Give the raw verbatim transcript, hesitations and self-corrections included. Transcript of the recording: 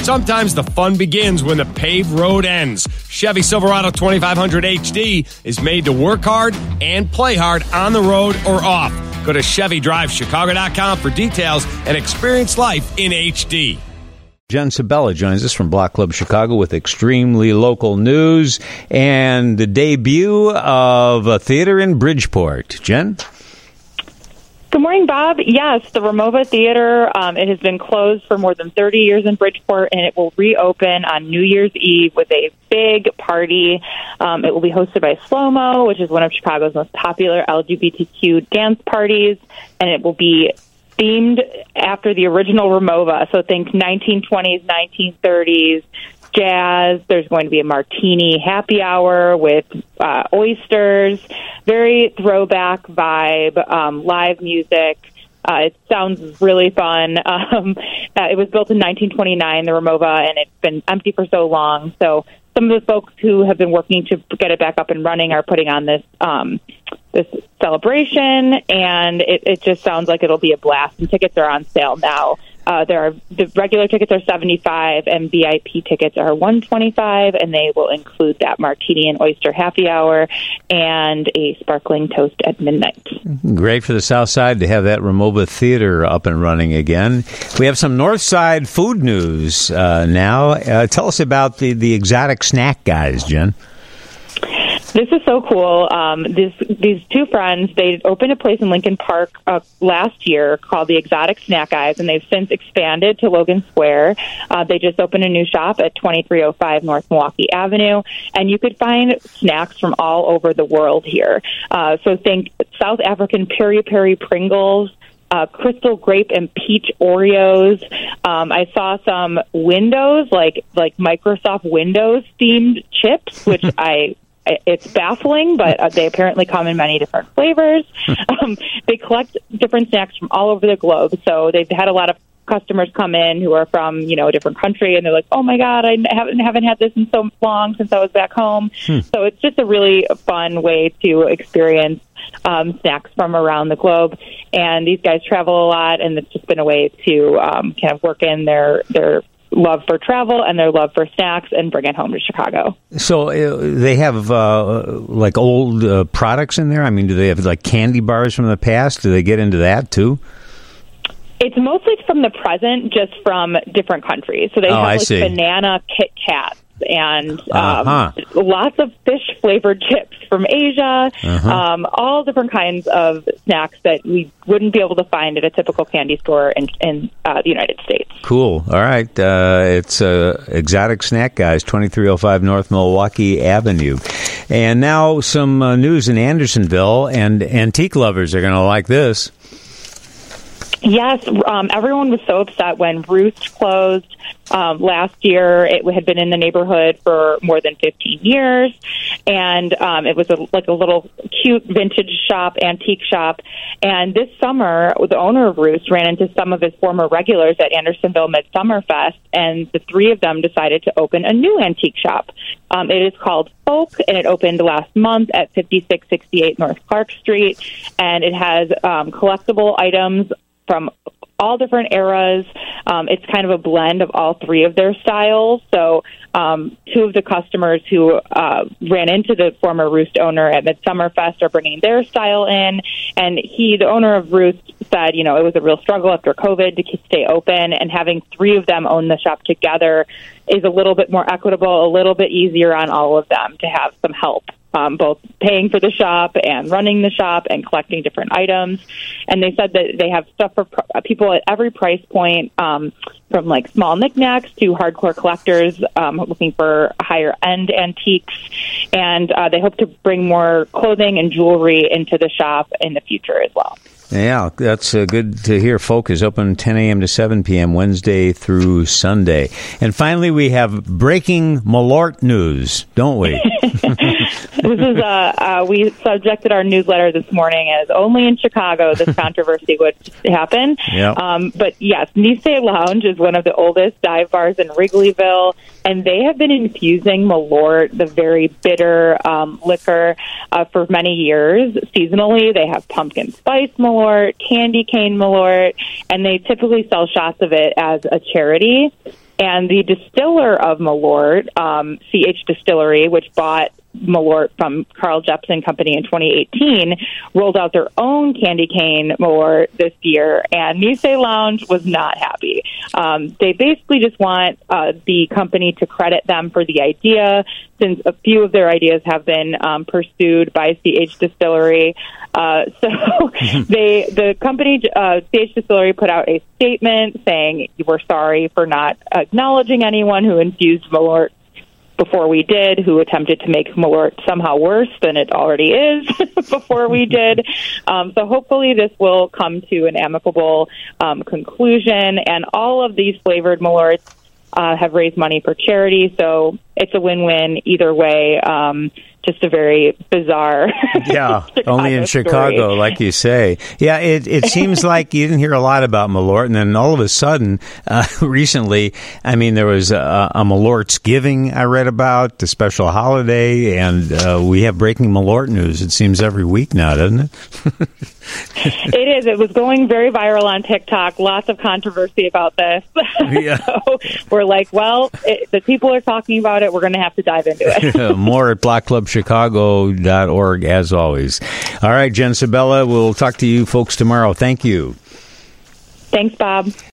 Sometimes the fun begins when the paved road ends. Chevy Silverado twenty-five hundred H D is made to work hard and play hard on the road or off. Go to Chevy Drive Chicago dot com for details and experience life in H D. Jen Sabella joins us from Block Club Chicago with extremely local news and the debut of a theater in Bridgeport. Jen? Good morning, Bob. Yes, the Ramova Theater, um, it has been closed for more than thirty years in Bridgeport, and it will reopen on New Year's Eve with a big party. Um, it will be hosted by Slow Mo, which is one of Chicago's most popular L G B T Q dance parties, and it will be themed after the original Ramova. So think nineteen twenties, nineteen thirties, jazz. There's going to be a martini happy hour with uh, oysters, very throwback vibe, um, live music. Uh, it sounds really fun. Um, uh, it was built in nineteen twenty-nine, the Ramova, and it's been empty for so long. So some of the folks who have been working to get it back up and running are putting on this um, this celebration, and it, it just sounds like it'll be a blast. And tickets are on sale now. Uh, there are the regular tickets are seventy-five, and V I P tickets are one twenty-five, and they will include that martini and oyster happy hour and a sparkling toast at midnight. Great for the South Side to have that Ramova Theater up and running again. We have some North Side food news uh, now. Uh, tell us about the, the exotic snack guys, Jen. This is so cool. Um, this, these two friends, they opened a place in Lincoln Park uh, last year called the Exotic Snack Guys, and they've since expanded to Logan Square. Uh, they just opened a new shop at twenty-three oh five North Milwaukee Avenue, and you could find snacks from all over the world here. Uh, so think South African peri-peri Pringles, Uh, crystal grape and peach Oreos. Um, I saw some Windows, like like Microsoft Windows themed chips, which I it's baffling, but uh, they apparently come in many different flavors. um, they collect different snacks from all over the globe, so they've had a lot of customers come in who are from, you know, a different country, and they're like, oh my God, I haven't haven't had this in so long since I was back home. Hmm. So it's just a really fun way to experience um, snacks from around the globe. And these guys travel a lot, and it's just been a way to um, kind of work in their their love for travel and their love for snacks and bring it home to Chicago. So uh, they have uh, like old uh, products in there? I mean, do they have like candy bars from the past? Do they get into that too? It's mostly from the present, just from different countries. So they oh, have I like see. banana Kit Kats and um, uh-huh. lots of fish-flavored chips from Asia, uh-huh. um, all different kinds of snacks that we wouldn't be able to find at a typical candy store in, in uh, the United States. Cool. All right. Uh, it's uh, Exotic Snack Guys, twenty-three oh five North Milwaukee Avenue. And now some uh, news in Andersonville, and antique lovers are going to like this. Yes, um, everyone was so upset when Roost closed um, last year. It had been in the neighborhood for more than fifteen years, and um, it was a, like a little cute vintage shop, antique shop. And this summer, the owner of Roost ran into some of his former regulars at Andersonville Midsummer Fest, and the three of them decided to open a new antique shop. Um, it is called Folk, and it opened last month at fifty-six sixty-eight North Clark Street, and it has um, collectible items from all different eras. Um, it's kind of a blend of all three of their styles. So um, two of the customers who uh, ran into the former Roost owner at Midsummer Fest are bringing their style in. And he, the owner of Roost, said, you know, it was a real struggle after COVID to stay open, and having three of them own the shop together is a little bit more equitable, a little bit easier on all of them to have some help. Um, both paying for the shop and running the shop and collecting different items. And they said that they have stuff for pr- people at every price point, um, from like small knickknacks to hardcore collectors um, looking for higher end antiques. And uh, they hope to bring more clothing and jewelry into the shop in the future as well. Yeah, that's uh, good to hear. Folk is open ten a.m. to seven p.m. Wednesday through Sunday. And finally, we have breaking Malort news, don't we? This is uh, uh, we subjected our newsletter this morning as only in Chicago this controversy would happen. Yep. Um, but yes, Nisei Lounge is one of the oldest dive bars in Wrigleyville, and they have been infusing Malort, the very bitter um, liquor, uh, for many years. Seasonally, they have pumpkin spice Malort, candy cane Malort, and they typically sell shots of it as a charity. And the distiller of Malort, um, C H Distillery, which bought Malort from Carl Jepsen Company in twenty eighteen, rolled out their own candy cane Malort this year, and Musée Lounge was not happy. Um, they basically just want uh, the company to credit them for the idea, since a few of their ideas have been um, pursued by C H Distillery. Uh, so they, the company, uh, C H Distillery, put out a statement saying, we're sorry for not acknowledging anyone who infused Malort before we did, who attempted to make Malort somehow worse than it already is before we did. Um, so hopefully this will come to an amicable um, conclusion, and all of these flavored Malorts uh, have raised money for charity, so it's a win-win either way. Um, just a very bizarre yeah, only in Chicago, story. Like you say. Yeah, it, it seems like you didn't hear a lot about Malort, and then all of a sudden, uh, recently, I mean, there was a, a Malort's Giving I read about, the special holiday, and uh, we have breaking Malort news, it seems, every week now, doesn't it? It is. It was going very viral on TikTok. Lots of controversy about this. Yeah. So we're like, well, it, the people are talking about it. We're going to have to dive into it. More at block club chicago dot org, as always. All right, Jen Sabella, we'll talk to you folks tomorrow. Thank you. Thanks, Bob.